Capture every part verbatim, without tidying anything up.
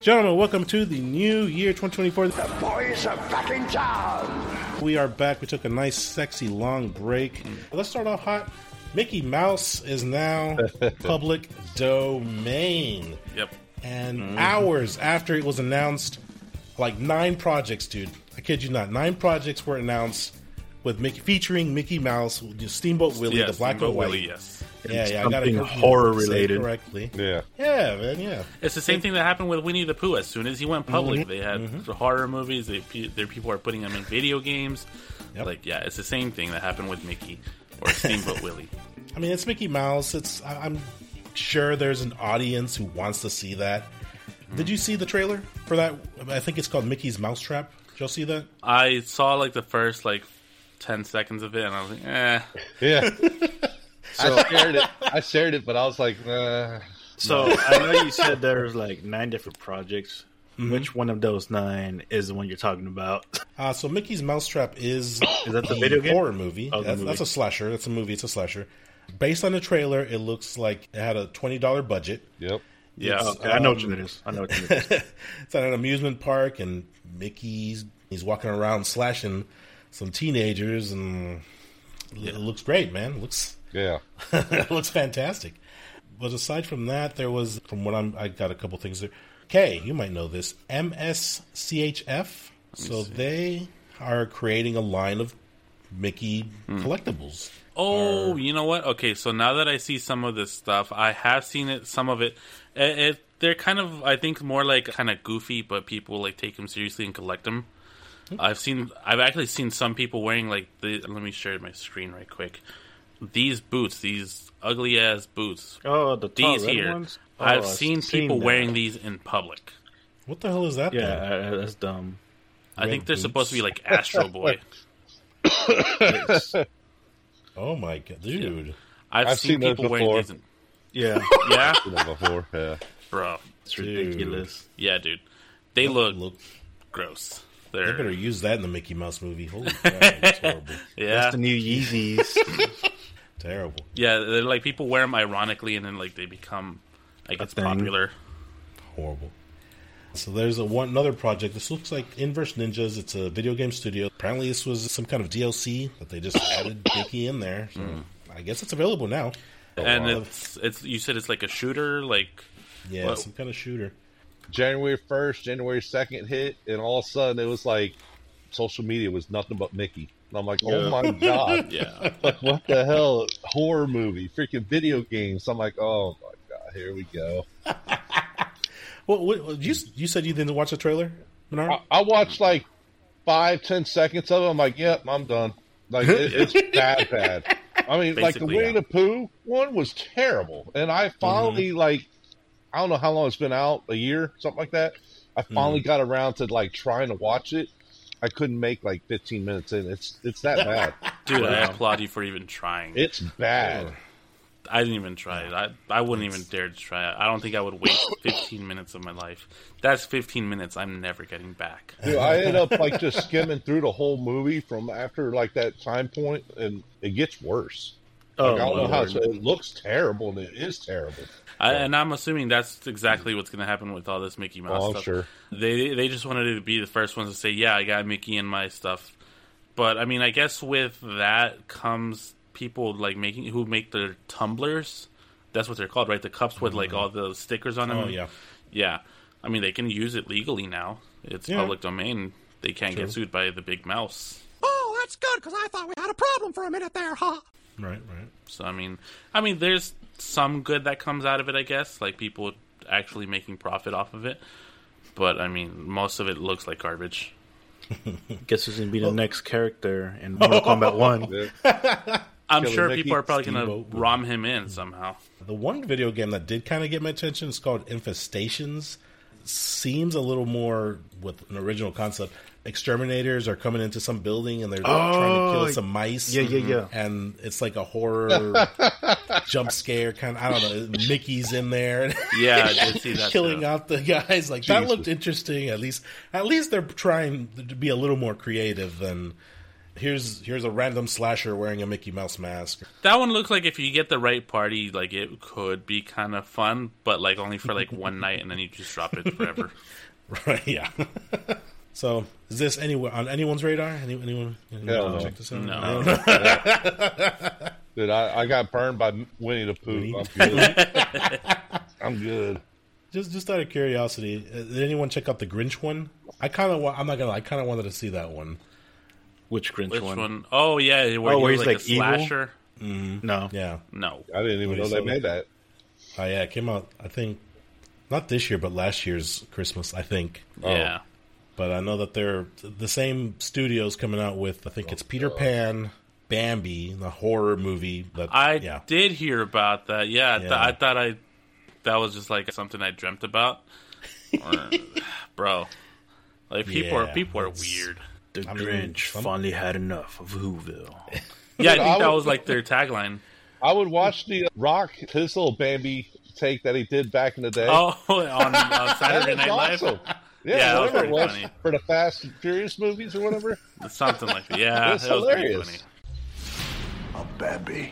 Gentlemen, welcome to the new year twenty twenty-four. The boys are back in town. We are back. We took a nice, sexy, long break. Let's start off hot. Mickey Mouse is now public domain. Yep. And mm-hmm. hours after it was announced, like nine projects, dude. I kid you not. Nine projects were announced with Mickey, featuring Mickey Mouse, Steamboat Willie, yeah, the black Steamboat and white. Willie, yes. Yeah, yeah, I Something got it horror related. correctly. Yeah, yeah, man, yeah. It's the same thing that happened with Winnie the Pooh. As soon as he went public, Mm-hmm. they had mm-hmm. the horror movies. They, their people are putting them in video games. Yep. Like, yeah, it's the same thing that happened with Mickey or Steamboat Willie. I mean, it's Mickey Mouse. It's I- I'm sure there's an audience who wants to see that. Mm-hmm. Did you see the trailer for that? I think it's called Mickey's Mousetrap. Did y'all see that? I saw like the first like ten seconds of it, and I was like, eh. yeah. I shared it. I shared it, but I was like, uh. So I know you said there's like nine different projects. Mm-hmm. Which one of those nine is the one you're talking about? Uh, so Mickey's Mousetrap is Is that the a video game? horror movie. Oh, the that's, movie. that's a slasher. That's a movie. It's a slasher. Based on the trailer, it looks like it had a twenty dollars budget. Yep. Yeah. It's, Okay, I know um, what it is. I know what it is. It's at an amusement park, and Mickey's he's walking around slashing some teenagers, and Yeah. it looks great, man. It looks Yeah. it looks fantastic. But aside from that, there was, from what I'm, I got a couple things there. Kay, you might know this. M S C H F. So see. they are creating a line of Mickey Hmm. collectibles. Oh, Or- you know what? Okay, so now that I see some of this stuff, I have seen it. Some of it, it, it they're kind of, I think, more like kind of goofy, but people like take them seriously and collect them. I've seen, I've actually seen some people wearing like the. Let me share my screen right quick. These boots, these ugly ass boots. Oh, the tall These red here, ones? Oh, I've I've seen people that. wearing these in public. What the hell is that? Yeah, then? uh, that's dumb. I Red think they're boots? supposed to be like Astro Boy. It's- Oh my god, dude! I've, I've seen, seen those people wearing before. these. In, yeah, yeah, Seen that before. Yeah. bro. it's Dude. ridiculous. Yeah, dude. They look Look, gross. they They're better use that in the Mickey Mouse movie. Holy crap, that's horrible, yeah. That's the new Yeezys. terrible, Yeah, they're like people wear them ironically, and then like they become like A it's thing. popular. horrible. So there's a one another project. This looks like Inverse Ninjas. It's a video game studio. Apparently, this was some kind of D L C that they just added Mickey in there. So I guess it's available now. And Uh, it's it's you said it's like a shooter, like yeah, what- some kind of shooter. January first, January second hit, and all of a sudden it was like social media was nothing but Mickey. And I'm like, oh Yeah. my god. yeah. Like, what the hell? Horror movie, freaking video games. I'm like, oh my god, here we go. Well, what, you you said you didn't watch the trailer, Bernard? I, I watched like five, ten seconds of it. I'm like, yep, I'm done. Like, it, it's bad, bad. I mean, like the Basically, Winnie yeah. the Pooh one was terrible, and I finally like, I don't know how long it's been out, a year, something like that. I finally got around to like trying to watch it. I couldn't make like fifteen minutes in. It's it's that bad. Dude, I Wow. applaud you for even trying. It's bad. I didn't even try it. I I wouldn't even dare to try it. I don't think I would waste fifteen minutes of my life. That's fifteen minutes I'm never getting back. Dude, I ended up like just skimming through the whole movie from after like that time point, and it gets worse. Oh, Like, I don't know how Lord. it's, it looks terrible, and it is terrible. I, and I'm assuming that's exactly what's going to happen with all this Mickey Mouse Oh, I'm stuff. sure. They they just wanted to be the first ones to say, yeah, I got Mickey in my stuff. But I mean, I guess with that comes people like making who make their tumblers. That's what they're called, right? The cups with like all the stickers on them. Oh yeah, Yeah. I mean, they can use it legally now. It's Yeah. public domain. They can't True. get sued by the big mouse. Oh, that's good, because I thought we had a problem for a minute there, huh? right, right. So I mean, I mean, there's some good that comes out of it, I guess. Like people actually making profit off of it. But I mean, most of it looks like garbage. Guess who's gonna be the next character in Mortal Kombat One? Yeah. I'm Killer sure Mickey, people are probably going Steamboat to Willie. rom him in somehow. The one video game that did kind of get my attention is called Infestations. Seems a little more with an original concept. Exterminators are coming into some building and they're trying to Oh, kill some mice. yeah, yeah, yeah. And it's like a horror jump scare kind of, I don't know, Mickey's in there. Yeah, I did see that. killing too. out the guys. Like that Jesus. looked interesting. At least, at least they're trying to be a little more creative than here's here's a random slasher wearing a Mickey Mouse mask. That one looks like if you get the right party, like it could be kind of fun, but like only for like one night, and then you just drop it forever. Right? Yeah. So, is this anywhere on anyone's radar? Any, anyone? anyone Hell no. check this out? No. Dude, I, I got burned by Winnie the Pooh. I'm good. I'm good. Just just out of curiosity, uh, did anyone check out the Grinch one? I kind of, I'm not gonna, lie, I kind of wanted to see that one. Which Grinch Which one? one? Oh yeah, where, Oh, he where was he's, like, like, a evil? slasher. No. Yeah. No. I didn't even What know is they that? made that. Oh yeah, it came out. I think not this year, but last year's Christmas. I think. Yeah. But I know that they're the same studios coming out with. I think it's Peter Pan, Bambi, the horror movie. That I yeah. did hear about that. Yeah, I th- Yeah. I thought I that was just like something I dreamt about. Or, bro, like people are Yeah, people are it's- weird. The I mean, Grinch some- finally had enough of Whoville. Yeah, I Dude, think I that would- was like their tagline. I would watch the Rock, his little Bambi take that he did back in the day. Oh, on, on That Saturday was Night Live, awesome. Yeah, Yeah, that was whatever it pretty was funny. for the Fast and Furious movies or whatever. something like that. Yeah, It was it was pretty hilarious. funny. A Bambi.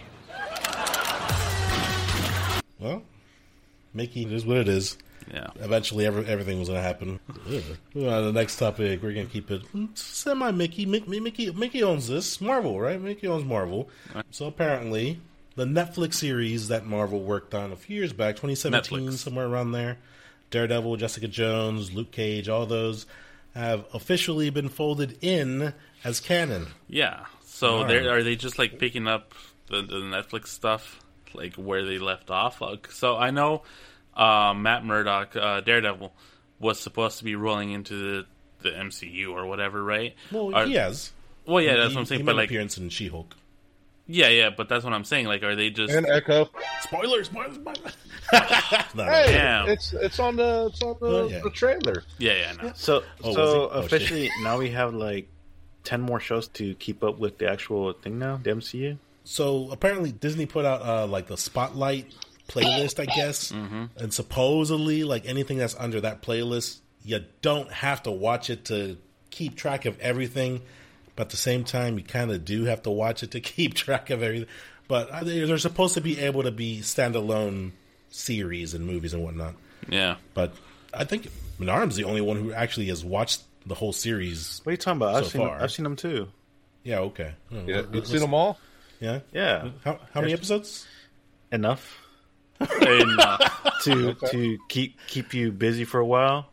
Well, Mickey is what it is. Yeah. Eventually, every, everything was going to happen. Ugh. Moving on to the next topic, we're going to keep it semi Mickey. Mickey. Mickey. Mickey owns this. Marvel, right? Mickey owns Marvel. So apparently, the Netflix series that Marvel worked on a few years back, twenty seventeen, Netflix. somewhere around there, Daredevil, Jessica Jones, Luke Cage, all those have officially been folded in as canon. Yeah. So Alright. they are they just like picking up the, the Netflix stuff like where they left off? Like, so I know uh, Matt Murdock, uh, Daredevil, was supposed to be rolling into the, the M C U or whatever, right? Well, Are- he has. Well, yeah, that's he, what I'm saying. He But made an like, appearance in She-Hulk. yeah, yeah, but that's what I'm saying. Like, are they just? And Echo. Spoilers, spoilers, spoilers. no, no. Hey, Damn. it's it's on the it's on the, Well, yeah. the trailer. Yeah, yeah, no. So, Oh, was so it? Oh, officially, now we have like ten more shows to keep up with the actual thing now, the M C U. So apparently Disney put out uh, like the Spotlight playlist, I guess, Mm-hmm. and supposedly like anything that's under that playlist, you don't have to watch it to keep track of everything, but at the same time, you kind of do have to watch it to keep track of everything. But uh, they- they're supposed to be able to be standalone series and movies and whatnot. Yeah. But I think Menard's the only one who actually has watched the whole series. What are you talking about? I've So seen far. I've seen them too. Yeah, okay. Oh, Yeah, what- you what's- seen them all? Yeah. Yeah, How, how many episodes? enough And, uh, to Okay. to keep keep you busy for a while.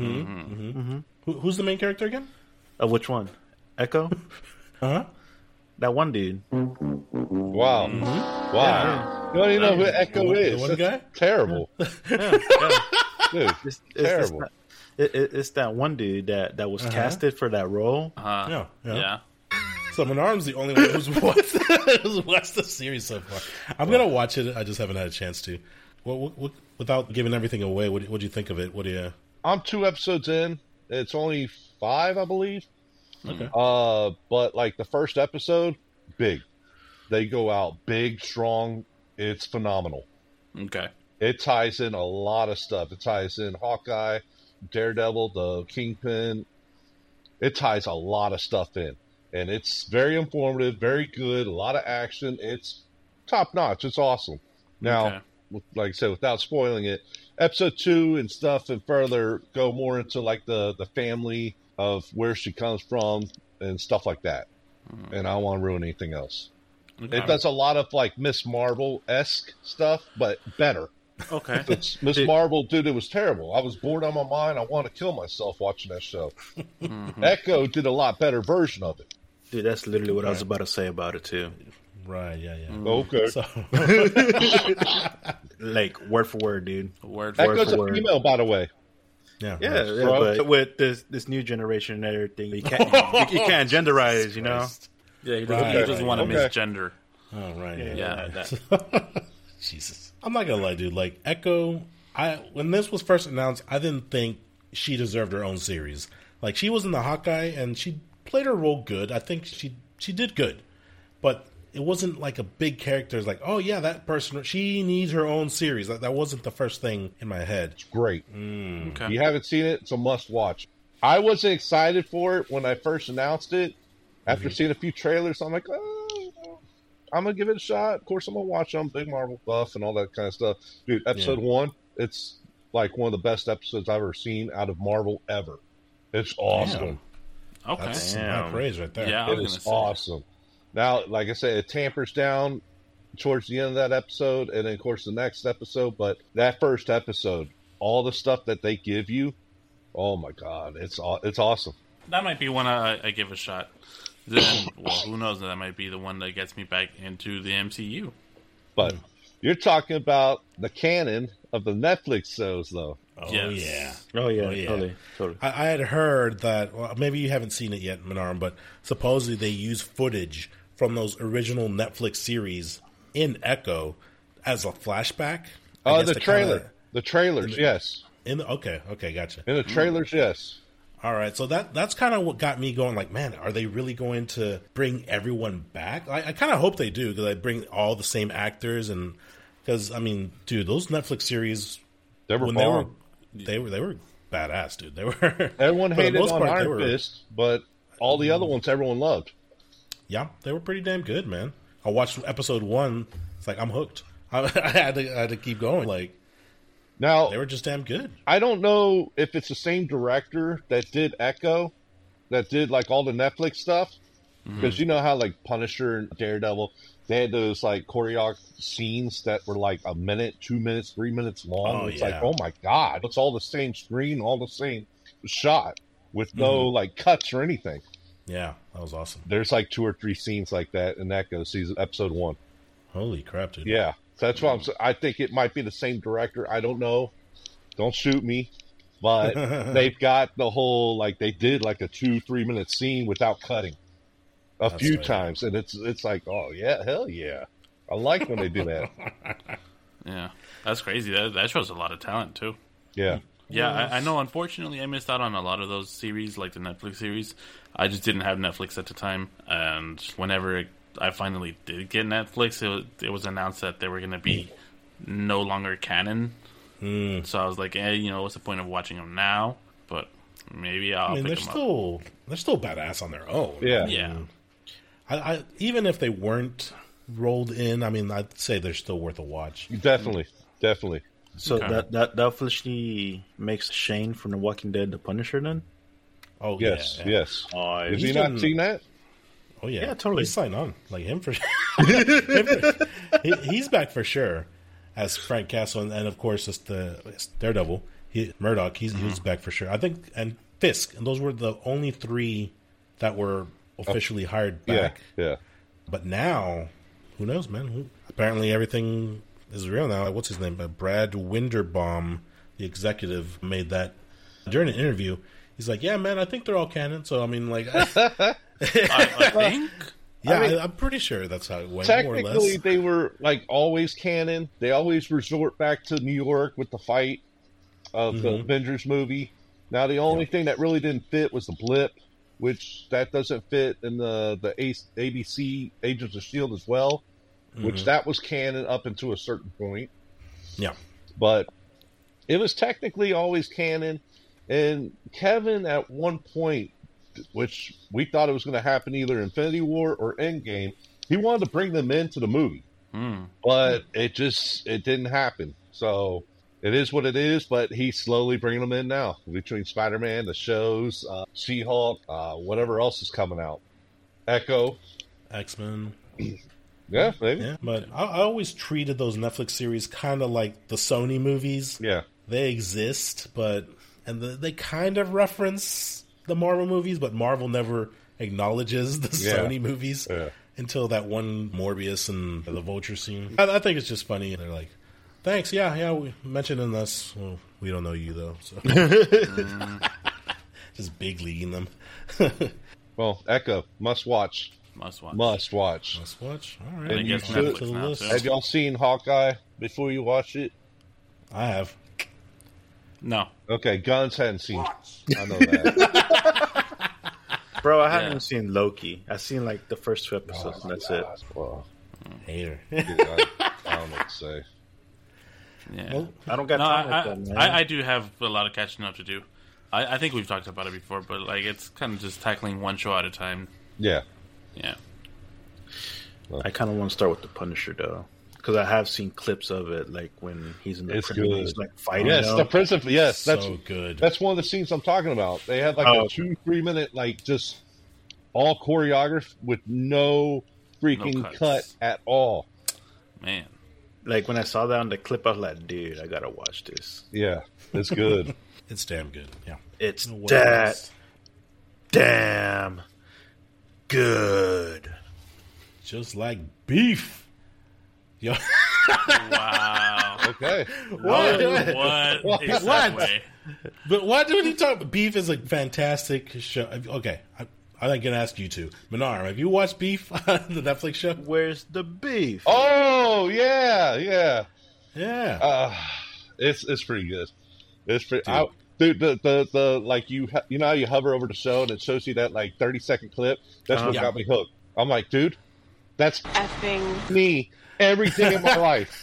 Who, who's the main character again? Of which one? Echo? Uh huh. That one dude. Wow, wow. You don't even know who Echo The one- the is. one That's guy? terrible, Yeah, yeah. dude. It's, it's, Terrible. It's, that, it, it- it's that one dude that, that was casted for that role. uh, Yeah, yeah. yeah. So Menard's the only one who's watched, who's watched the series so far. I'm gonna watch it. I just haven't had a chance to. What, what, what, without giving everything away, what what do you think of it? What do you? I'm two episodes in. It's only five, I believe. Okay. Uh, but like the first episode, big. They go out big, strong. It's phenomenal. Okay. It ties in a lot of stuff. It ties in Hawkeye, Daredevil, the Kingpin. It ties a lot of stuff in. And it's very informative, very good, a lot of action. It's top notch. It's awesome. Now, Okay. with- like I said, without spoiling it, episode two and stuff and further go more into like the, the family of where she comes from and stuff like that. And I don't want to ruin anything else. Okay. It does a lot of like Miss Marvel-esque stuff, but better. Okay. It's Miss Dude. Marvel, dude, it was terrible. I was bored on my mind. I want to kill myself watching that show. Echo did a lot better version of it. Dude, that's literally what I was about to say about it too. Right. Yeah. Yeah. Okay. So Like word for word, dude. Word for Word Echo's for a word. female, by the way. yeah. Yeah, right. yeah, Bro. but with this this new generation and everything, you can't you, you can't genderize, you know. Christ. Yeah, he doesn't, Right, he doesn't right, want to okay. misgender. Oh right. Yeah. Yeah. that- Jesus. I'm not gonna lie, dude. Like Echo, I when this was first announced, I didn't think she deserved her own series. Like she was in the Hawkeye and she played her role good. I think she she did good, but it wasn't like a big character. It's like, oh yeah, that person, she needs her own series. That, that wasn't the first thing in my head. Great. Okay. You haven't seen it, it's a must watch. I wasn't excited for it when I first announced it, After seeing a few trailers, I'm like, oh, I'm gonna give it a shot. Of course, I'm gonna watch them. Big Marvel buff and all that kind of stuff, dude. Episode Yeah. one, it's like one of the best episodes I've ever seen out of Marvel ever. It's awesome. Damn. Okay. That's some Damn. high praise right there. Yeah. I It was is gonna say. awesome. Now, like I said, it tampers down towards the end of that episode, and then of course the next episode. But that first episode, all the stuff that they give you, oh my god, it's aw- it's awesome. That might be one I, I give a shot. Then, well, who knows? That might be the one that gets me back into the M C U. But you're talking about the canon of the Netflix shows, though. Oh Yes. yeah. Oh yeah, Oh, yeah. totally, totally. I, I had heard that. Well, maybe you haven't seen it yet, Menarm, but supposedly they use footage from those original Netflix series in Echo as a flashback. I Oh, guess the to trailer, kinda- the trailers, yes. in the, okay, okay, gotcha. In the trailers, yes. All right, so that that's kind of what got me going. Like, man, are they really going to bring everyone back? I, I kind of hope they do because they bring all the same actors and because I mean, dude, those Netflix series They were when they were bomb. they were they were badass, dude. They were. Everyone for the hated most on part, they Iron were- Fist, but all the other ones everyone loved. Yeah, they were pretty damn good, man. I watched episode one. It's like I'm hooked. I, I had to I had to keep going. Like Now, they were just damn good. I don't know if it's the same director that did Echo, that did like all the Netflix stuff, because you know how like Punisher and Daredevil, they had those like choreographed scenes that were like a minute, two minutes, three minutes long. Oh, it's yeah. like, oh my god, it's all the same screen, all the same shot with no like cuts or anything. Yeah, that was awesome. There's like two or three scenes like that in Echo season episode one. Holy crap, dude. Yeah, so that's why I'm. sa- I think it might be the same director. I don't know. Don't shoot me. But they've got the whole like they did like a two three minute scene without cutting a That's few right. times, and it's it's like oh yeah hell yeah I like when they do that. Yeah, that's crazy. That that shows a lot of talent too. Yeah, Yeah, I, I know. Unfortunately, I missed out on a lot of those series, like the Netflix series. I just didn't have Netflix at the time, and whenever it, I finally did get Netflix, it was, it was announced that they were going to be no longer canon. Mm. So I was like, eh, you know, what's the point of watching them now? But maybe I'll I mean, pick they're them still they're still badass on their own. Yeah. up. Yeah, I, I even if they weren't rolled in, I mean, I'd say they're still worth a watch. definitely, definitely. So Okay. that that that officially makes Shane from The Walking Dead the Punisher then? Oh Yes, yeah, yeah. yes. Oh, Has he's he not getting- seen that? Oh yeah, Yeah, totally. He's signed on like him for. him for- he, he's back for sure as Frank Castle, and, and of course it's the it's Daredevil. He, Murdoch, he's Mm-hmm. he's back for sure. I think, and Fisk, and those were the only three that were officially hired back. Yeah, yeah. But now, who knows, man? Who, apparently, everything is real now. What's his name? Uh, Brad Winderbaum, the executive, made that during an interview. He's like, "Yeah, man, I think they're all canon." So I mean, like, I, I, I think. yeah, I mean, I, I'm pretty sure that's how it went, more or Technically, less. they were like always canon. They always resort back to New York with the fight of the Mhm. Avengers movie. Now, the only thing that really didn't fit was the blip, which that doesn't fit in the the A- ABC Agents of Shield as well, which Mhm. that was canon up until a certain point. Yeah, But it was technically always canon. And Kevin, at one point, which we thought it was going to happen either Infinity War or Endgame, he wanted to bring them into the movie, Hmm. but it just it didn't happen. So it is what it is. But he's slowly bringing them in now between Spider-Man, the shows, uh, She-Hulk, uh, whatever else is coming out, Echo. X Men. Yeah, maybe. Yeah, but I, I always treated those Netflix series kind of like the Sony movies. Yeah. They exist, but and the, they kind of reference the Marvel movies, but Marvel never acknowledges the Yeah. Sony movies Yeah. until that one Morbius and the Vulture scene. I, I think it's just funny. They're like, "Thanks, yeah, yeah, we mentioned in this. Well, we don't know you though, so just big leaguing them." Well, Echo, must watch. Must watch. Must watch. Let's watch. All And right, I you guess should- Netflix to the now list. too. Have y'all seen Hawkeye before you watch it? I have. No. Okay, Guns hadn't seen it. I know that. Bro, I haven't Yeah. seen Loki. I've seen like the first two episodes, and that's it. Well, Hater. I, I don't know what to say. Yeah. Well, I don't got No, time I, like that, man. I, I do have a lot of catching up to do. I, I think we've talked about it before, but like it's kind of just tackling one show at a time. Yeah, Yeah. I kind of want to start with the Punisher though, because I have seen clips of it, like when he's in the It's prison, good. he's like fighting. Yes, you know? the prison. Yes, that's so good. that's one of the scenes I'm talking about. They had like Oh, a okay. two, three minute, like just all choreographed with no freaking No cuts. cut at all. Man. Like when I saw that on the clip, I was like, dude, I gotta watch this. Yeah, it's good. It's damn good. Yeah. It's What that else? damn good. Just like beef. Yo. Wow. Okay. What? What a What? segue. But what do you talk? Beef is a fantastic show. Okay, I, I'm gonna ask you two. Minar, have you watched Beef, the Netflix show? Where's the beef? Oh yeah, yeah. Yeah. Uh, it's it's pretty good. It's pretty. Dude, I, dude the, the the like you ha- you know how you hover over the show and it shows you that like thirty second clip. That's what Uh, yeah. got me hooked. I'm like, dude, that's Effing. me every day of my life.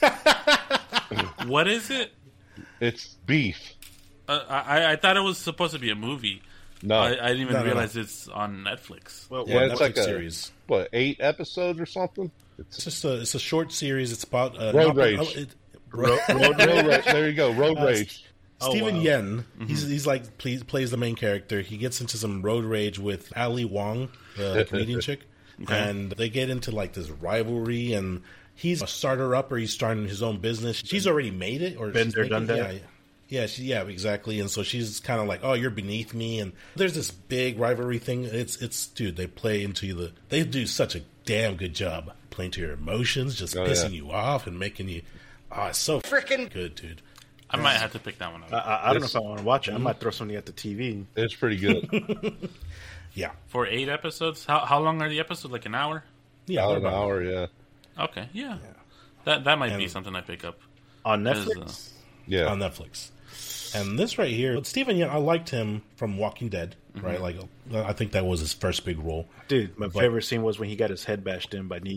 What is it? It's Beef. Uh, I I thought it was supposed to be a movie. No, I, I didn't even No, no, no. realize it's on Netflix. Well, Yeah, Well, it's Netflix like a- series. what eight episodes or something? It's just a it's a short series. It's about uh, Road not- Rage. oh, it- Road, Road Rage. There you go. Road Uh, Rage. Stephen wow. Yen. He's he's like plays, plays the main character. He gets into some road rage with Ali Wong, the comedian chick, and they get into like this rivalry. And he's a starter up, or he's starting his own business. She's already made it, or Been she's there, making- done that. Yeah, yeah, she, yeah, exactly. And so she's kind of like, "Oh, you're beneath me." And there's this big rivalry thing. It's it's dude. They play into the. They do such a damn good job playing to your emotions, just Oh, pissing yeah. you off and making you. Oh, it's so freaking good, dude. I might have to pick that one up. I, I, I don't know It's- if I want to watch it. I might throw something at the T V. It's pretty good. Yeah, For eight episodes? How how long are the episodes? Like an hour? yeah, Hour they're an about- hour. Yeah. Okay, yeah. That that might be And- something I pick up. On Because, Netflix? Yeah. on Netflix. And this right here, Stephen Yeun, I liked him from Walking Dead, right? Like, I think that was his first big role. Dude, my favorite scene was when he got his head bashed in by Negan.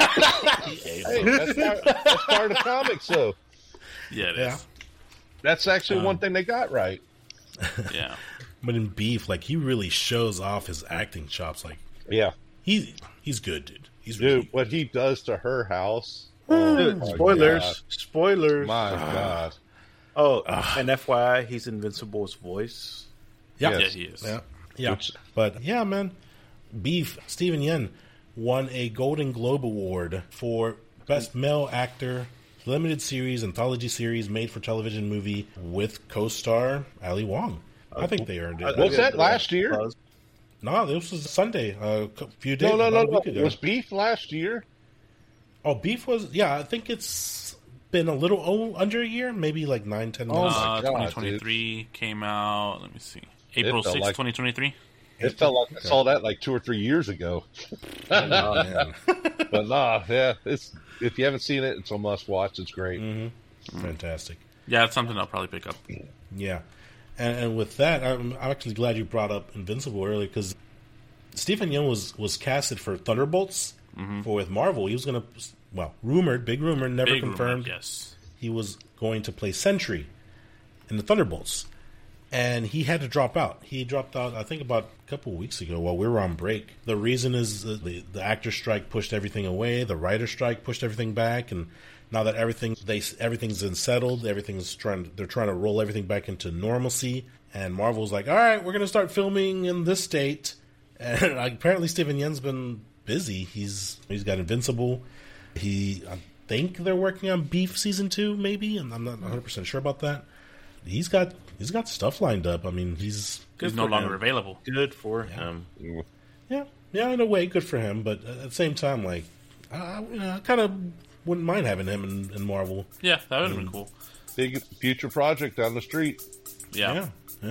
Hey, that's part, that's part of the comics, though. Yeah, it is. Yeah. That's actually one thing they got right. Yeah. But in Beef, like, he really shows off his acting chops. Like, Yeah. he he's good, dude. He's Dude, really what he does to her house. Oh, Dude, my spoilers. God. Spoilers. My God. Oh, and F Y I, he's Invincible's voice. Yeah. Yes. Yeah, he is. Yeah. Yeah. Which- But, yeah, man. Beef, Stephen Yeun won a Golden Globe Award for Best Male Actor, Limited Series, Anthology Series, Made for Television Movie with co-star Ali Wong. I think they earned it. Was that last year? Buzz. No, this was Sunday, uh, a few days, No, no, no, about a no. week ago. Was Beef last year? Oh, Beef was, yeah, I think it's been a little oh, under a year, maybe like nine, ten Oh, months. my Uh, God, twenty twenty-three came out. Let me see. April felt sixth, like- twenty twenty-three. It felt like I saw that like two or three years ago. Oh, man. But nah, yeah, it's if you haven't seen it, it's a must watch. It's great. Fantastic. Yeah, it's something I'll probably pick up. Yeah. And, and with that, I'm, I'm actually glad you brought up Invincible earlier because Stephen Yeun was, was casted for Thunderbolts for with Marvel. He was going to, well, rumored, big rumor, never Big rumor, confirmed. yes. He was going to play Sentry in the Thunderbolts. And he had to drop out. He dropped out, I think, about a couple of weeks ago while we were on break. The reason is the, the, the actor strike pushed everything away. The writer strike pushed everything back. And now that everything they everything's been settled, everything's trying. They're trying to roll everything back into normalcy. And Marvel's like, all right, we're going to start filming in this state. And apparently, Stephen Yeun's been busy. He's he's got Invincible. He, I think they're working on Beef season two, maybe, and I'm not one hundred percent sure about that. He's got he's got stuff lined up. I mean, he's He's no for longer him. available. Good for him. yeah, yeah, in a way, good for him. But at the same time, like, I, you know, I kind of wouldn't mind having him in, in Marvel. Yeah, that would have been cool. Big future project down the street. Yeah. Yeah, yeah.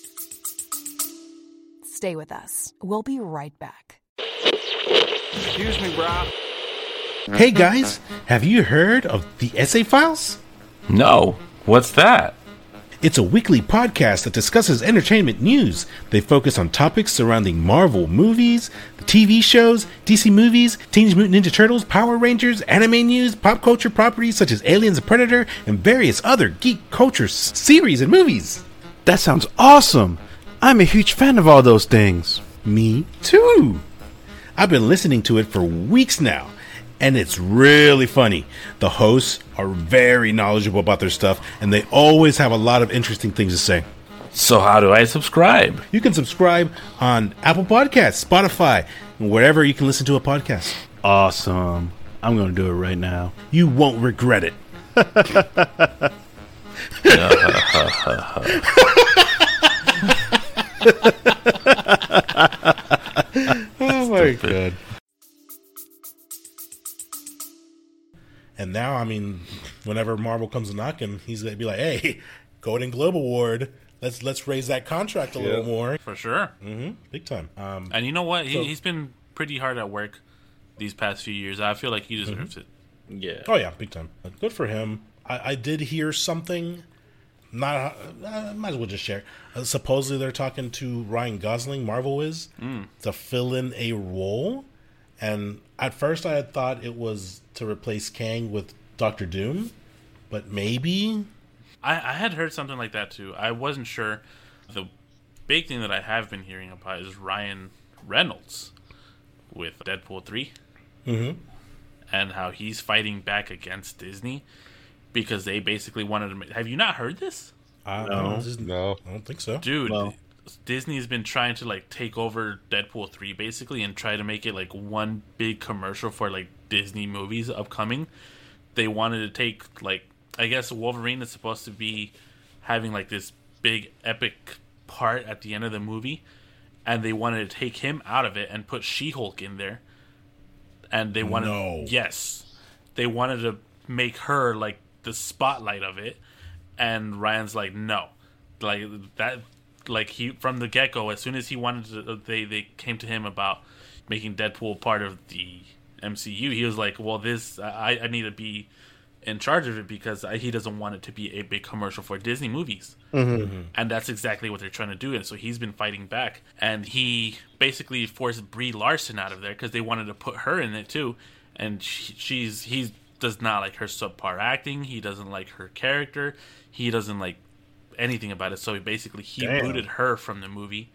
Stay with us. We'll be right back. Excuse me, brah. Hey guys, have you heard of the Essay Files? No. What's that? It's a weekly podcast that discusses entertainment news. They focus on topics surrounding Marvel movies, T V shows, D C movies, Teenage Mutant Ninja Turtles, Power Rangers, anime news, pop culture properties such as Aliens and Predator, and various other geek culture s- series and movies. That sounds awesome. I'm a huge fan of all those things. Me too. I've been listening to it for weeks now, and it's really funny. The hosts are very knowledgeable about their stuff, and they always have a lot of interesting things to say. So how do I subscribe? You can subscribe on Apple Podcasts, Spotify, and wherever you can listen to a podcast. Awesome. I'm going to do it right now. You won't regret it. Oh my god. And now, I mean, whenever Marvel comes knocking, he's going to be like, hey, Golden Globe Award. Let's let's raise that contract a Yeah. little more. For sure. Mm-hmm. Big time. Um, And you know what? He, So- he's been pretty hard at work these past few years. I feel like he deserves it. Yeah. oh, yeah, big time. Good for him. I, I did hear something. Not, uh, might as well just share. Uh, supposedly they're talking to Ryan Gosling, Marvel is, to fill in a role. And at first I had thought it was to replace Kang with Doctor Doom. But maybe... I, I had heard something like that too. I wasn't sure. The big thing that I have been hearing about is Ryan Reynolds with Deadpool three. Mm-hmm. And how he's fighting back against Disney because they basically wanted to make... Have you not heard this? I, No. I, don't, this is- No. I don't think so. Dude, Well- Disney's been trying to like take over Deadpool three basically and try to make it like one big commercial for like Disney movies upcoming. They wanted to take like, I guess Wolverine is supposed to be having like this big epic part at the end of the movie, and they wanted to take him out of it and put She-Hulk in there. And they wanted, No. yes, they wanted to make her like the spotlight of it. And Ryan's like, no, like that, like he from the get go. As soon as he wanted to, they they came to him about making Deadpool part of the M C U. He was like, well, this I, I need to be in charge of it because I, he doesn't want it to be a big commercial for Disney movies. Mm-hmm. And that's exactly what they're trying to do. And so he's been fighting back. And he basically forced Brie Larson out of there because they wanted to put her in it too. And she, she's he does not like her subpar acting. He doesn't like her character. He doesn't like anything about it. So he basically he Damn. booted her from the movie.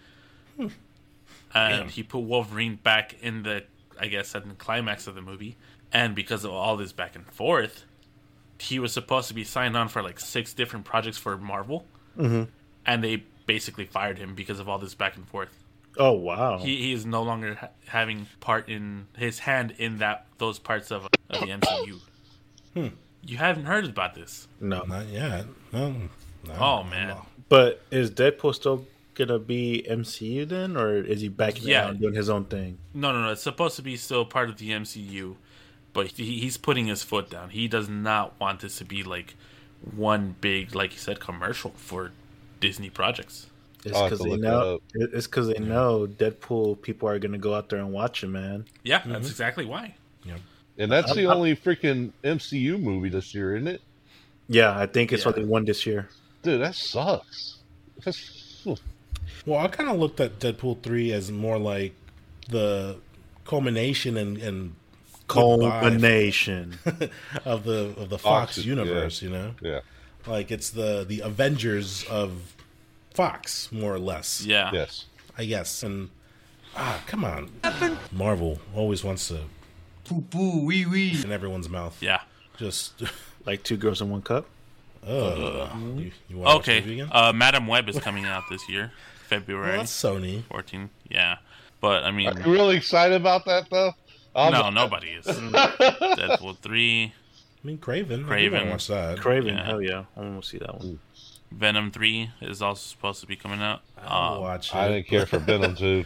And he put Wolverine back in the, I guess, at the climax of the movie. And because of all this back and forth, he was supposed to be signed on for like six different projects for Marvel, mm-hmm. and they basically fired him because of all this back and forth. Oh, wow. He, he is no longer ha- having part in his hand in that those parts of, of the M C U. Hmm. You haven't heard about this? no. Not yet. No. no Oh man, But is Deadpool still going to be M C U then? Or is he backing Yeah. out and doing his own thing? no, no, no. It's supposed to be still part of the M C U, but he, he's putting his foot down. He does not want this to be like one big, like you said, commercial for Disney projects. It's I'll have because to they look that know. up. it- It's because they know Deadpool people are going to go out there and watch him, man. Yeah, that's exactly why. Yeah. And that's the I'm- only freaking M C U movie this year, isn't it? Yeah, I think it's Yeah. what they won this year. Dude, that sucks. That's, Well, I kind of looked at Deadpool three as more like the culmination and, and goodbye Culmination. of the of the Fox, Fox, universe. yeah. You know, yeah. like it's the the Avengers of Fox, more or less. Yeah. Yes. I guess. And ah, come on, Marvel always wants to Poo poo, wee wee. in everyone's mouth. Yeah. Just Like two girls in one cup. uh, you, you want to watch the movie Okay. again? Uh, Madam Web is coming out this year, Well, February that's Sony. fourteenth. Yeah. But, I mean, Are you really excited about that, though? I'm- no, nobody is. Deadpool three, I mean, Craven. I do Craven. want to watch that. Craven, Yeah. hell yeah. I want to see that one. Venom three is also supposed to be coming out. I'll Um, watch it. I didn't care for Venom two.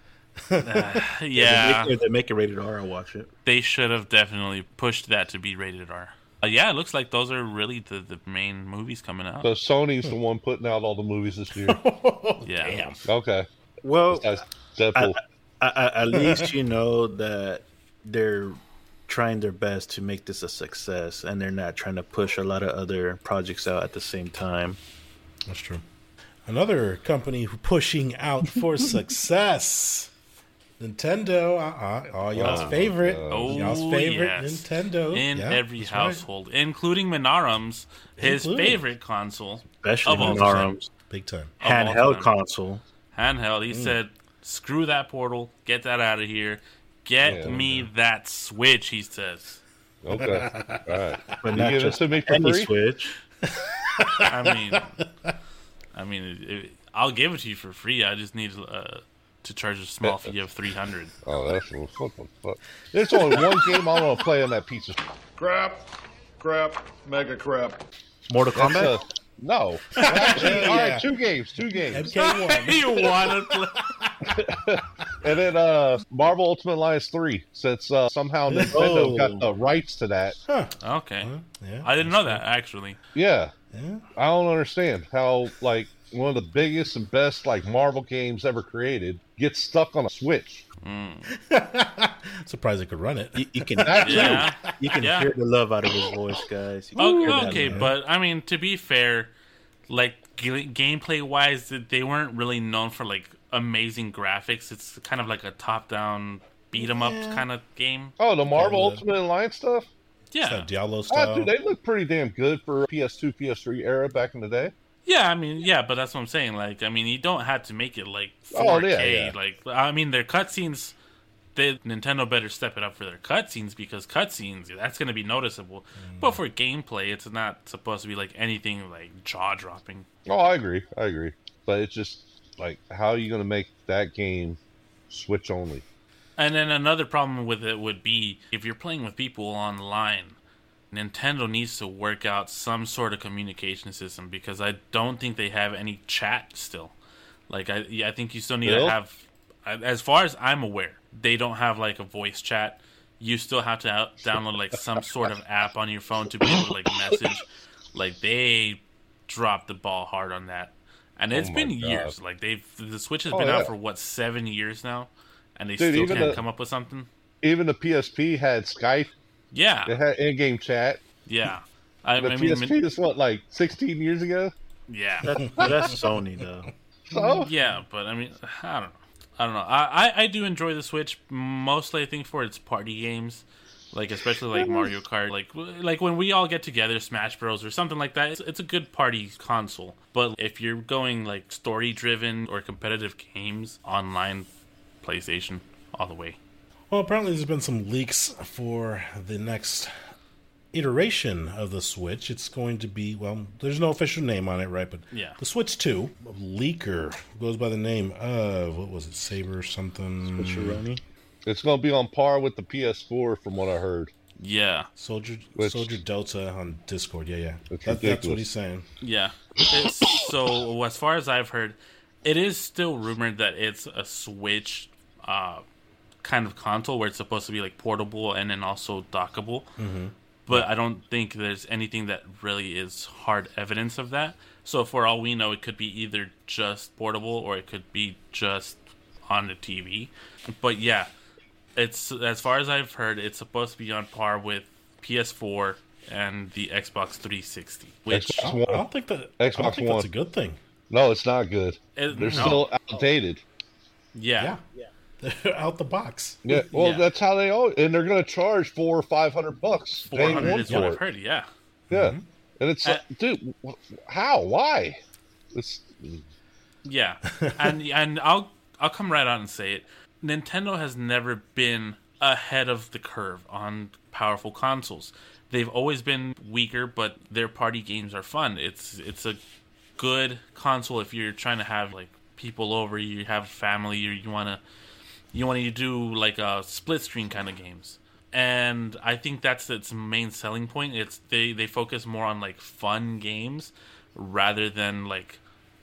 yeah, If they make it rated R, I'll watch it. they should have definitely pushed that to be rated R. Uh, yeah, it looks like those are really the, the main movies coming out. So Sony's the one putting out all the movies this year. yeah. Damn. Okay. Well, That's Deadpool. I, I, at least you know that they're trying their best to make this a success, and they're not trying to push a lot of other projects out at the same time. That's true. Another company who pushing out for success. Nintendo, uh-uh, oh, y'all's Oh, favorite, Oh, y'all's favorite yes. Nintendo. In Yeah, every that's right. household, including Menarum's, his Including. favorite console, Especially Of all Menarum's Big time. of all handheld time. console. handheld. He said, "Screw that Portal, get that out of here. Get Yeah. me that Switch, he says. Okay. All right. But You not give it just to me for any free? Switch. I mean, I mean, it, it, I'll give it to you for free. I just need uh, to charge a small fee of three hundred. Oh, that's what the fuck. There's only one game I want to play on that piece of. Crap, crap, mega crap. Mortal That's, Kombat? uh, no. Actually, all right, two games, two games. M K one. You want to play? And then uh, Marvel Ultimate Alliance three, since uh, somehow Nintendo Oh. got the rights to that. Okay, Yeah. I didn't know that actually. Yeah. Yeah. I don't understand how, like, one of the biggest and best, like, Marvel games ever created gets stuck on a Switch. Surprised I could run it. You, you can Yeah. you can Yeah. hear the love out of his voice, guys. You can hear Oh, that, okay, man. but I mean, to be fair, like g- gameplay wise, they weren't really known for like amazing graphics. It's kind of like a top-down beat 'em up kind of game. Oh, the Marvel Yeah. Ultimate Alliance stuff? Yeah, That Diablo Oh, style. dude, they look pretty damn good for P S two, P S three era back in the day. yeah. I mean, yeah, but that's what I'm saying. Like, I mean, you don't have to make it like Oh, four K. yeah, yeah. Like, I mean, their cutscenes. They, Nintendo better step it up for their cutscenes because cutscenes that's going to be noticeable. Mm. But for gameplay, it's not supposed to be like anything like jaw dropping. Oh, I agree. I agree. But it's just, like, how are you going to make that game Switch only? And then another problem with it would be if you're playing with people online, Nintendo needs to work out some sort of communication system because I don't think they have any chat still. Like I, yeah, I think you still need Really? to have, as far as I'm aware, they don't have like a voice chat. You still have to out- download like some sort of app on your phone to be able to like message. Like they dropped the ball hard on that, and it's Oh my been God. years. Like they've the Switch has Oh, been yeah. out for what seven years now, and they Dude, still even can't the- come up with something. Even the P S P had Skype. It Yeah, had in-game chat. yeah. I, The I P S P mean, is what, like sixteen years ago? yeah, That- but that's Sony, though. So? yeah. But I mean, I don't know. I don't know. I, I, I do enjoy the Switch mostly. I think for its party games, like especially like Mario Kart, like like when we all get together, Smash Bros. Or something like that. It's, it's a good party console. But if you're going like story driven or competitive games, online, PlayStation all the way. Well, apparently there's been some leaks for the next iteration of the Switch. It's going to be, well, there's no official name on it, right? But Yeah. the Switch two, a leaker, goes by the name of, what was it, Saber something? Chironi. It's going to be on par with the P S four from what I heard. Yeah, Soldier Which- Soldier Delta on Discord. Yeah, yeah. It's That, that's what ridiculous. he's saying. yeah. It's, so as far as I've heard, it is still rumored that it's a Switch uh, kind of console where it's supposed to be like portable and then also dockable. Mm-hmm. But I don't think there's anything that really is hard evidence of that. So for all we know, it could be either just portable or it could be just on the T V. But yeah, it's as far as I've heard, it's supposed to be on par with P S four and the Xbox three sixty. Which Xbox I One. don't think that. I Xbox don't think One. that's a good thing. No, it's not good. it, They're no. still outdated. yeah. Yeah, they're out the box. Yeah, well, Yeah. that's how they all, and they're going to charge four or five hundred bucks. four day hundred one is what for I've it. heard. Yeah. Yeah, and it's Uh, like, dude, wh- how? Why? It's Yeah, and and I'll I'll come right out and say it. Nintendo has never been ahead of the curve on powerful consoles. They've always been weaker, but their party games are fun. It's it's a good console if you're trying to have like people over, you have family, or you wanna you want to do like a split screen kind of games. And I think that's its main selling point. It's they they focus more on like fun games rather than like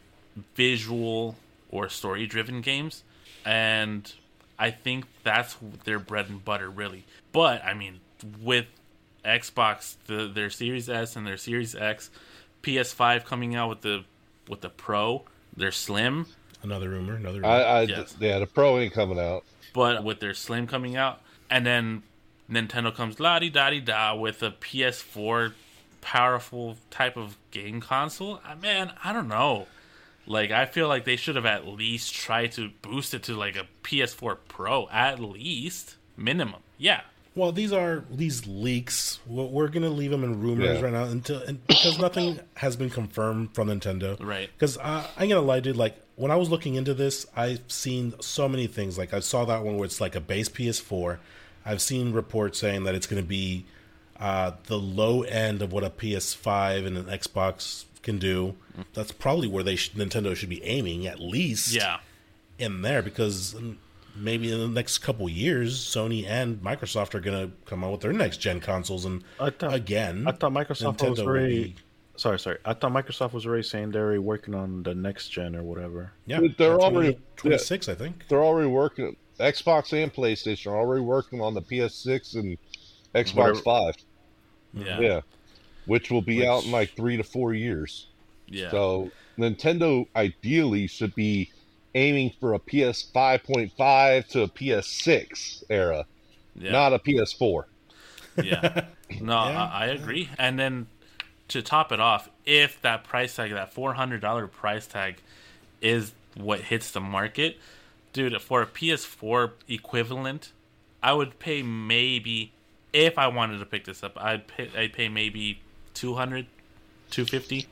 visual or story driven games, and I think that's their bread and butter really. But I mean, with Xbox, the, their Series S and their Series X, P S five coming out with the with the Pro, they're slim, Another rumor. Another. Rumor. I, I Yes. yeah, the Pro ain't coming out. but with their Slim coming out, and then Nintendo comes la di da di da with a P S four powerful type of game console. Uh, Man, I don't know. Like, I feel like they should have at least tried to boost it to like a P S four Pro, at least minimum. Yeah, Well, these are these leaks. We're we're gonna leave them in rumors Yeah. right now until and because nothing has been confirmed from Nintendo. Right. Because uh, I'm gonna lie, dude. Like when I was looking into this, I've seen so many things. Like I saw that one where it's like a base P S four. I've seen reports saying that it's gonna be uh, the low end of what a P S five and an Xbox can do. That's probably where they sh- Nintendo should be aiming at least. Yeah. In there because. um, Maybe in the next couple years, Sony and Microsoft are going to come out with their next gen consoles, and I thought, again, I thought Microsoft Nintendo was will already. be- Sorry, sorry. I thought Microsoft was already saying they're already working on the next gen or whatever. yeah, But they're that's already- twenty-six, I think. They're already working. Xbox and PlayStation are already working on the P S six and Xbox Whatever. Five. Yeah. Yeah, which will be Which- out in like three to four years. Yeah. So Nintendo ideally should be aiming for a P S five point five to a P S six era, yeah. not a P S four. Yeah. No, Yeah. I, I agree. And then to top it off, if that price tag, that four hundred dollars price tag, is what hits the market, dude, for a P S four equivalent, I would pay maybe, if I wanted to pick this up, I'd pay, I'd pay maybe two hundred, two fifty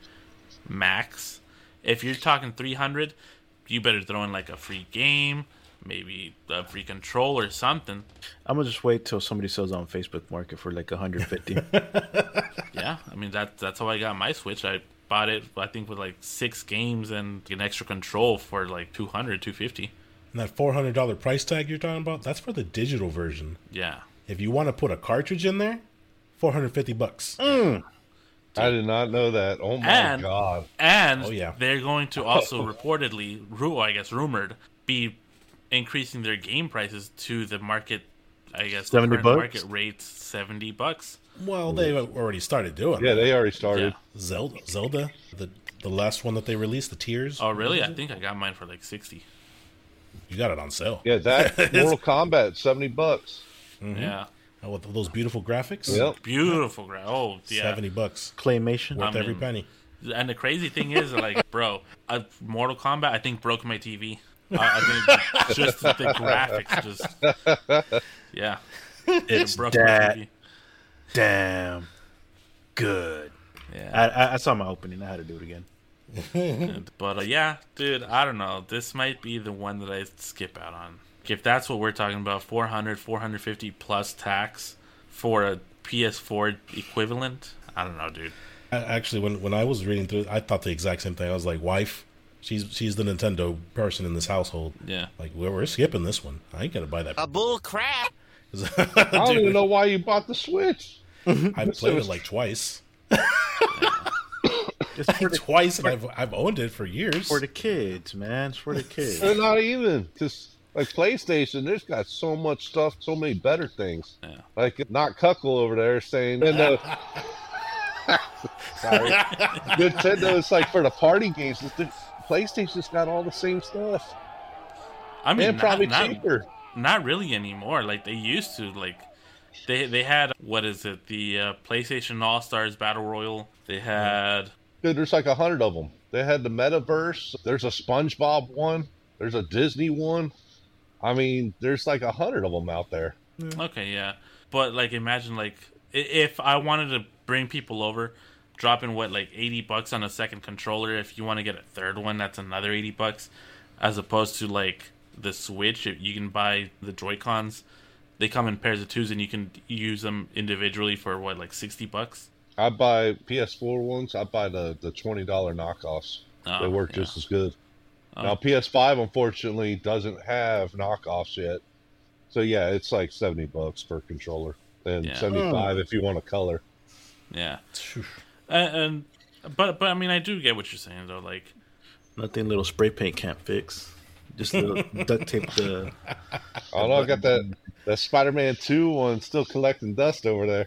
max. If you're talking three hundred, you better throw in like a free game, maybe a free control or something. I'm gonna just wait till somebody sells on Facebook Market for like one hundred fifty. Yeah, I mean that that's how I got my Switch. I bought it, I think, with like six games and an extra control for like two hundred, two fifty. And that four hundred dollars price tag you're talking about, that's for the digital version. Yeah. If you want to put a cartridge in there, four hundred fifty bucks. I did not know that. Oh my And- god! And Oh, yeah. they're going to also reportedly, ru- I guess rumored, be increasing their game prices to the market, I guess, the seventy current bucks? market rates, seventy bucks. Well, they've already started doing Yeah, that. they already started. Yeah. Zelda, Zelda, the the last one that they released, the Tears. Oh, really? I think I got mine for like sixty. You got it on sale. Yeah, that Mortal Kombat seventy bucks. Yeah. Oh, with those beautiful graphics. Yep. Beautiful. Gra- oh, yeah. seventy bucks. Claymation. Worth I every mean- penny. And the crazy thing is, like, bro, uh, Mortal Kombat, I think broke my T V. I, I think just the graphics, just yeah, It's it broke that my T V. damn good. Yeah, I, I, I saw my opening. I had to do it again. but uh, yeah, dude, I don't know. This might be the one that I skip out on. If that's what we're talking about, four hundred, four fifty plus tax for a P S four equivalent. I don't know, dude. I- Actually, when when I was reading through it, I thought the exact same thing. I was like, wife, she's she's the Nintendo person in this household. Yeah. Like, we're, we're skipping this one. I ain't gonna buy that. A bull crap. I don't even know why you bought the Switch. I've played it like twice. It's for the, Twice, and I've I've owned it for years. for the kids, man. It's for the kids. They're not even because like PlayStation, there's got so much stuff, so many better things. Yeah. Like not Cuckle over there saying Nintendo. Sorry, Nintendo is like for the party games. The PlayStation's got all the same stuff I mean, and not- probably not, cheaper. Not really anymore. Like they used to. Like they they had what is it? The uh, PlayStation All Stars Battle Royal. They had Dude, there's like a hundred of them. They had the Metaverse. There's a SpongeBob one. There's a Disney one. I mean, there's like a hundred of them out there. okay, yeah. But like, imagine like i- if I wanted to bring people over, dropping what like eighty bucks on a second controller. If you want to get a third one, that's another eighty bucks. As opposed to like the Switch, if you can buy the Joy Cons. They come in pairs of twos, and you can use them individually for what, like sixty bucks. I buy P S four ones. I buy the the twenty dollar knockoffs. Oh, they work yeah. just as good. Oh. Now P S five unfortunately doesn't have knockoffs yet. So yeah, it's like seventy bucks per controller, and Yeah. seventy five if you want a color. Yeah, and, and but but I mean, I do get what you're saying though. Like, Nothing little spray paint can't fix. Just little duct tape the. I don't know. I got that that Spider Man two one still collecting dust over there.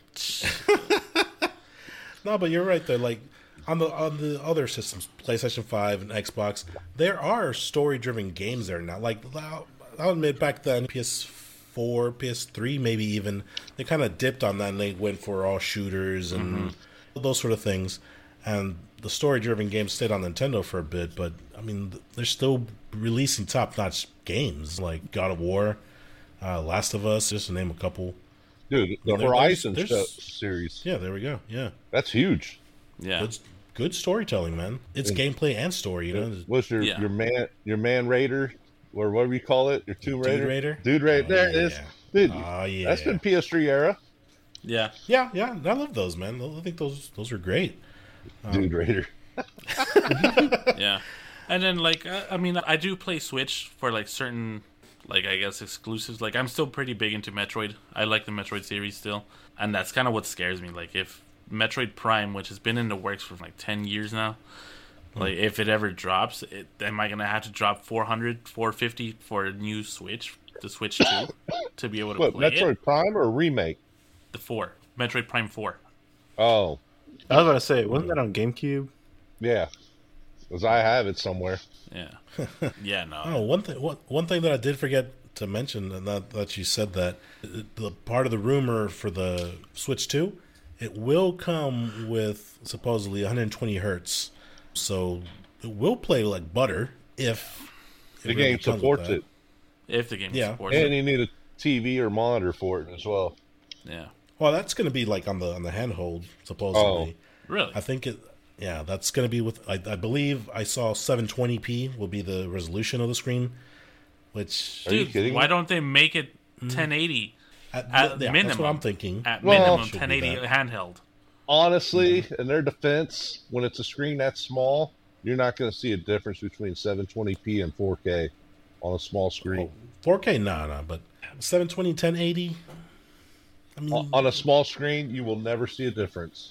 No, but you're right there. Like on the on the other systems, PlayStation Five and Xbox, there are story driven games there now. Like I'll I'll admit, back then, P S four, P S three, maybe even they kind of dipped on that and they went for all shooters and those sort of things. And the story driven games stayed on Nintendo for a bit, but I mean, they're still releasing top notch games like God of War, uh, Last of Us, just to name a couple. Dude, the Well, there- Horizon there's- show, there's- series. Yeah, there we go. Yeah, That's huge. Yeah. good, good storytelling, man. It's And- gameplay and story. You know, What's your Yeah. your man your man raider or whatever you call it? Your Tomb Dude Raider. Raider? Dude Raider. Oh, there it is. yeah. Dude, Oh, yeah. that's been P S three era. Yeah. yeah, yeah. I love those, man. I think those those are great. Dude Raider. Yeah. And then, like, I, I mean, I do play Switch for, like, certain, like, I guess, exclusives. Like, I'm still pretty big into Metroid. I like the Metroid series still. And that's kind of what scares me. Like, if Metroid Prime, which has been in the works for, like, ten years now, like, if it ever drops, it, am I going to have to drop four hundred, four fifty for a new Switch, the Switch two, to be able to What, play Metroid it? Prime or a remake? The four. Metroid Prime four. Oh, I was gonna say, wasn't that on GameCube? yeah. Because I have it somewhere. Yeah. Yeah, no. Oh, one thing. One, one thing that I did forget to mention, and that that you said that the part of the rumor for the Switch two, it will come with supposedly one hundred twenty hertz, so it will play like butter if it The really game comes with supports that. it. If the game Yeah. supports And it. you need a T V or monitor for it as well. Yeah. Well, that's going to be like on the on the handhold, supposedly. Really? I think it. Yeah, that's going to be with. I, I believe I saw seven twenty p will be the resolution of the screen, which Are you Dude, kidding why me? don't they make it ten eighty? at, At yeah, minimum. that's what I'm thinking. At Well, minimum, should be ten eighty that. handheld. Honestly, Mm-hmm. in their defense, when it's a screen that small, you're not going to see a difference between seven twenty p and four K on a small screen. Oh, four K, nah, nah, but seven twenty, ten eighty. I mean, O- On a small screen, you will never see a difference.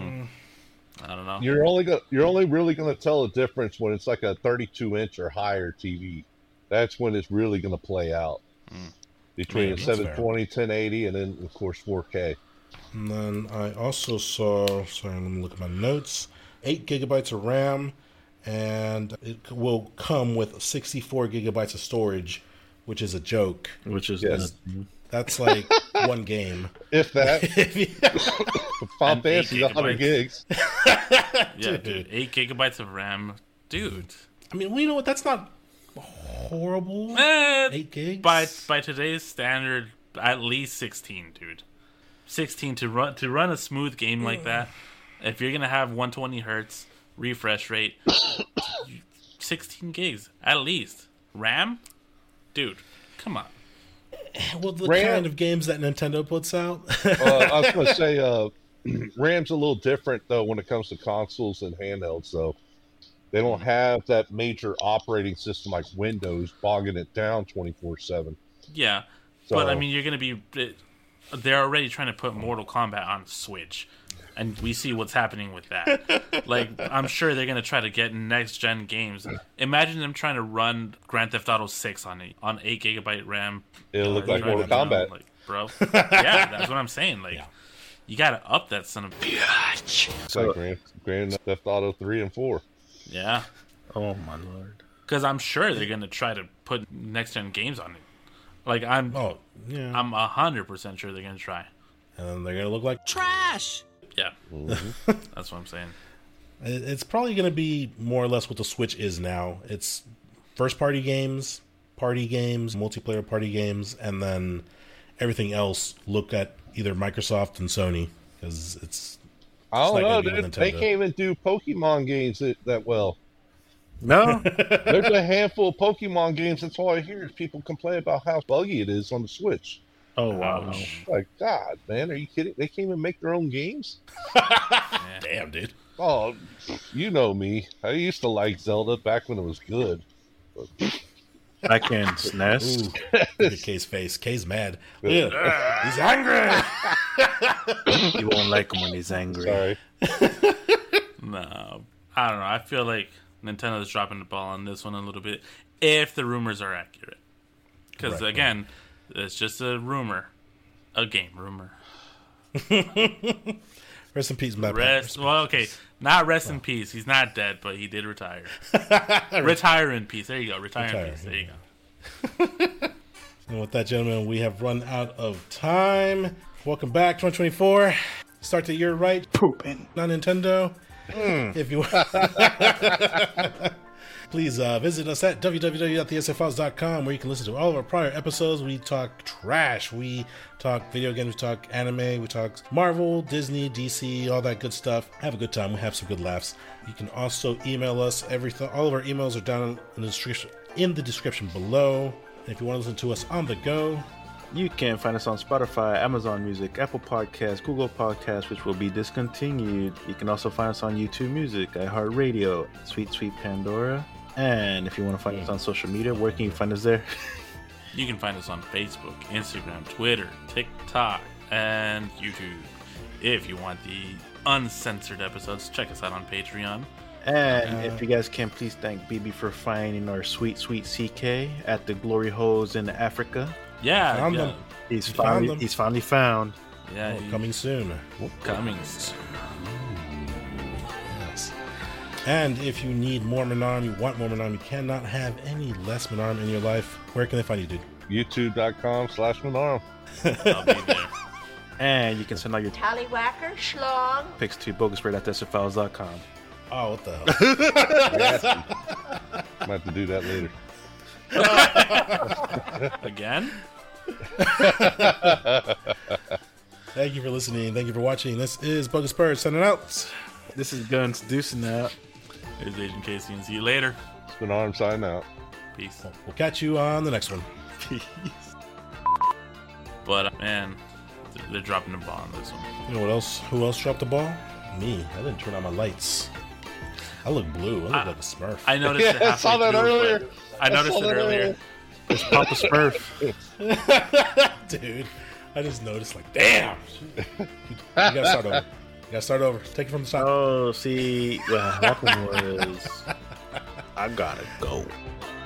I don't know. You're only go- you're only really going to tell a difference when it's like a thirty-two inch or higher T V. That's when it's really going to play out between Yeah, a that's seven twenty, ten eighty, and then of course four K. and then I also saw. Sorry, let me look at my notes. Eight gigabytes of RAM, and it will come with sixty-four gigabytes of storage, which is a joke. Which is Yes. nothing. That's like one game. If that, If you- Final And eight Fantasy's one hundred gigabytes. gigs. Yeah, Dude. dude. Eight gigabytes of RAM. Dude. I mean, well, you know what? That's not horrible. Eh, Eight gigs. by by today's standard, at least sixteen, dude. Sixteen to run to run a smooth game like that. If you're gonna have one twenty hertz refresh rate, sixteen gigs at least. RAM, dude, come on. Well, the RAM- kind of games that Nintendo puts out. uh, I was going to say, uh, RAM's a little different though when it comes to consoles and handhelds. Though they don't have that major operating system like Windows bogging it down twenty-four seven. Yeah, but I So- mean, you're gonna be. They're already trying to put Mortal Kombat on Switch, and we see what's happening with that. Like, I'm sure they're gonna try to get next gen games. Imagine them trying to run Grand Theft Auto six on a, on eight gigabyte RAM. It'll look Uh, like trying Mortal to, you know, Kombat. like, bro. Yeah, that's what I'm saying. Like, you gotta up that son of a bitch. It's like Grand, Grand Theft Auto three and four. Yeah, Oh my lord. because I'm sure they're gonna try to put next gen games on it. Like, I'm, Oh, yeah. I'm a hundred percent sure they're gonna try. and they're gonna look like Trash! Yeah, that's what I'm saying. It- It's probably going to be more or less what the Switch is now. It's first party games, party games, multiplayer party games, and then everything else look at either Microsoft and Sony because it's. I It's don't not know, gonna be dude. They Nintendo. can't even do Pokemon games that, that well. No, There's a handful of Pokemon games. That's all I hear is people complain about how buggy it is on the Switch. oh wow. Ouch. Like, God, man, are you kidding? They can't even make their own games? Damn, dude. Oh, you know me. I used to like Zelda back when it was good. Back in S N E S. Ooh, look at Kay's face. Kay's mad. Look at it. He's angry. You won't like him when he's angry. Sorry. No, I don't know. I feel like Nintendo's dropping the ball on this one a little bit, if the rumors are accurate. Because Right, again, it's just a rumor, a game rumor. Rest in peace, Matt. Rest. Well, okay, not rest in peace. He's not dead, but he did retire. Retire in peace. There you go. Retire, Retire, in peace. There you go. And with that, gentlemen, we have run out of time. Welcome back, twenty twenty-four. Start the year right. Pooping. Not Nintendo. If you please uh, visit us at w w w dot the s f files dot com, where you can listen to all of our prior episodes. We talk trash. We talk video games. We talk anime. We talk Marvel, Disney, D C, all that good stuff. Have a good time. We have some good laughs. You can also email us. Everything. All of our emails are down in the description, in the description below. And if you want to listen to us on the go, you can find us on Spotify, Amazon Music, Apple Podcasts, Google Podcasts, which will be discontinued. You can also find us on YouTube Music, iHeartRadio, Sweet Sweet Pandora. And if you want to find us on social media, where can you find us there? You can find us on Facebook, Instagram, Twitter, TikTok, and YouTube. If you want the uncensored episodes, check us out on Patreon. And Uh, if you guys can, please thank B B for finding our sweet, sweet C K at the Glory Holes in Africa. Yeah, Found yeah. them. He's You found finally them. he's finally found. Yeah, oh, he- coming soon. coming soon. Yes. And if you need more Menarm, you want more Menarm, you cannot have any less Menarm in your life, where can they find you, dude? YouTube.com slash Menarm. I'll be there. And you can send all your Tallywhacker, schlong. pics to bogusbird at the s f files dot com. Oh, what the hell? Nasty. Might have to do that later. Again? Thank you for listening. Thank you for watching. This is Bogus Bird signing out. This is Guns deucing out. Here's Agent Casey, and see you later. It's Menarm signing out. Peace. We'll catch you on the next one. But, uh, man, th- they're dropping the ball on this one. You know what else? Who else dropped the ball? Me. I didn't turn on my lights. I look blue. I look I- like a Smurf. I noticed Yeah, it I halfway saw that through, earlier. but I noticed saw it that earlier. It's Papa Smurf. Dude, I just noticed, like, damn. You gotta start over. You gotta start over. Take it from the top. Oh, see, what happened was I gotta go.